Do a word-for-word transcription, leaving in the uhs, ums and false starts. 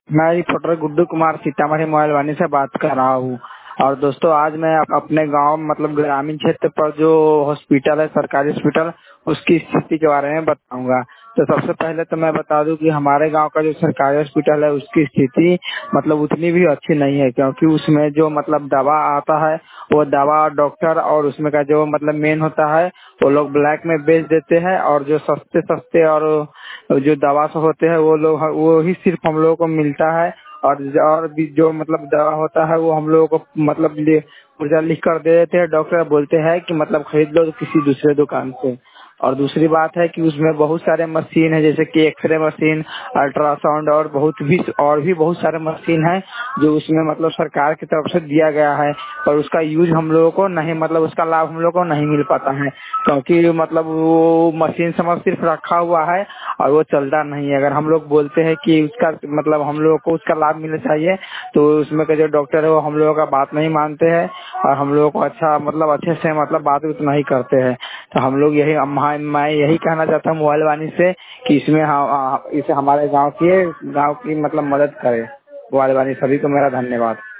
मैं reporter Guddu Kumar Sitamarhi mobile Vaani से बात कर रहा हूँ। और दोस्तों, आज मैं अप- अपने गांव मतलब ग्रामीण क्षेत्र पर जो हॉस्पिटल है, सरकारी हॉस्पिटल, उसकी स्थिति के बारे में बताऊंगा। तो सबसे पहले तो मैं बता दूं कि हमारे गांव का जो सरकारी हॉस्पिटल है उसकी स्थिति मतलब उतनी भी अच्छी नहीं है, क्योंकि उसमें जो मतलब दवा आता है वो दवा और डॉक्टर और उसमें का जो मतलब मेन होता है वो लोग ब्लैक में बेच देते हैं, और जो सस्ते सस्ते और जो दवा सब होते हैं वो लोग वो ही सिर्फ हम लोगों को मिलता है। और और भी जो मतलब दवा होता है वो हम लोगों को मतलब ले पुर्जा लिख कर दे देते हैं। डॉक्टर बोलते हैं कि मतलब खरीद लो किसी दूसरे दुकान से। और दूसरी बात है कि उसमें बहुत सारे मशीन है, जैसे कि एक्सरे मशीन, अल्ट्रासाउंड और बहुत भी और भी बहुत सारे मशीन है जो उसमें मतलब सरकार की तरफ से दिया गया है। पर उसका यूज हम लोगों को नहीं मतलब उसका लाभ हम लोगों को नहीं मिल पाता है, क्योंकि मतलब वो मशीन समझ सिर्फ रखा हुआ है और वो चलता नहीं है। अगर हम लोग बोलते हैं कि उसका मतलब हम लोगों को उसका लाभ मिलना चाहिए तो उसमें के जो डॉक्टर है वो हम लोगों का बात नहीं मानते हैं और हम लोगों को अच्छा मतलब अच्छे से मतलब बात उतना ही करते हैं। तो हम लोग यही हम- मैं यही कहना चाहता हूँ मोबाइल वाणी से कि इसमें हम इसे हमारे गांव की गांव की मतलब मदद करे। मोबाइल वाणी सभी को मेरा धन्यवाद।